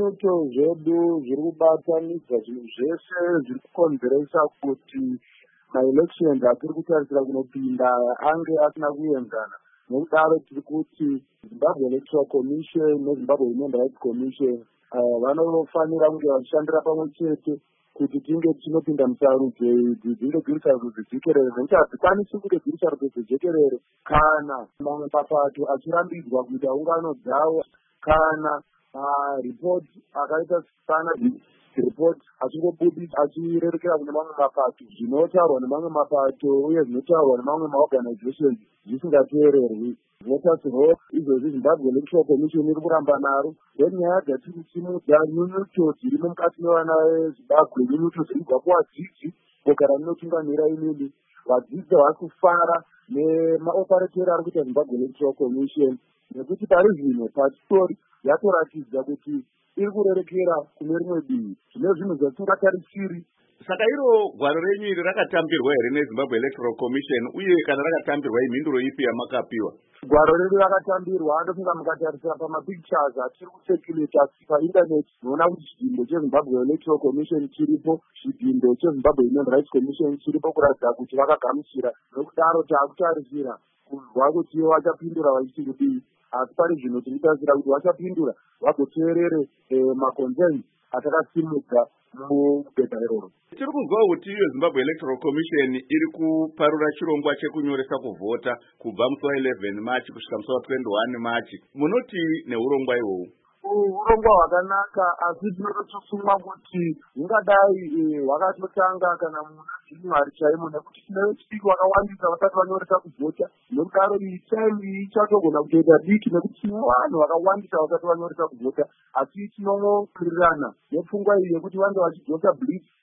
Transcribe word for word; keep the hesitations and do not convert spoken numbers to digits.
zvinyunyuto zvedu zviri kubatanidza zvinhu zvese zviri kukonzeresa kuti maelections atiri kutarisira kunopinda ange asina kuenzana. Nokudaro tiri kuti Zimbabwe Electoral Commission neZimbabwe Human Rights Commission vanofanira kunge vachishandira pamwe chete kuti tinge tinopinda musarudzo idzi dzinge dziri sarudzo dzejekerere, nekuti hadzikwanisi kunge dziri sarudzo dzejekerere kana mamwe mapato achirambidzwa kuita ungano dzawo, kana maripoti akaita sana report achingobudi achirerekera kune mamwe mapato, zvinotaurwa nemamwe mapato uye zvinotaurwa nemamwe maorganizations zvisingateererwi. Voters Rock izvozvi Zimbabwe Electoral Commission iri kuramba naro. Nenyaya dzatiri kusimudza nyunyuto dzirimo mukati mevana veZimbabwe, nyunyuto dzinobva kuvadzidzi kugara munotungamira inini. Vadzidzi vari kufara nemaopareteri ari kuita Zimbabwe Electoral Commission, nekuti pari zvino pachitori yatoratidza kuti iri kurerekera kune rimwe divi, zvine zvinhu zvatisingatarisiri. Saka iro gwaro renyu iri rakatambirwa here neZimbabwe Electoral Commission, uye kana rakatambirwa imhinduro ipi yamakapiwa? Gwaro redu rakatambirwa, ndofunga mukatarisira pamapictures atiri kusekuleta paindaneti, munoona kuti chidhindo cheZimbabwe Electoral Commission chiripo, chidhindo cheZimbabwe Human Rights Commission chiripo, kuratidza kuti vakagamuchira. Nokudaro taakutarisira kunzwa kuti vachapindura vachiti kudii, asi pari zvino tiri kutarisira kuti vachapindura vagoteerere maconcerns atakasimudza mubhedha iroro. Tiri kunzwa kuti iyo Zimbabwe Electoral Commission iri kuparura chirongwa chekunyoresa kuvhota kubva musi waelevheni March kusvika musi watwenty-one March. Munoti neurongwa ihwohwo? Urongwa hwakanaka, asi tinotosungwa kuti hungadai hwakatotanga kana muna January chaimo, nekuti tine vechidiki vakawandisa vasati vanyoresa kuvhota. Nokudaro iyi time iyi ichatogona kutoita diki, nekuti tine vanhu vakawandisa vasati vanyoresa kuvhota, asi tinongokwirirana nepfungwa iyi yekuti vange vachidzosa blitz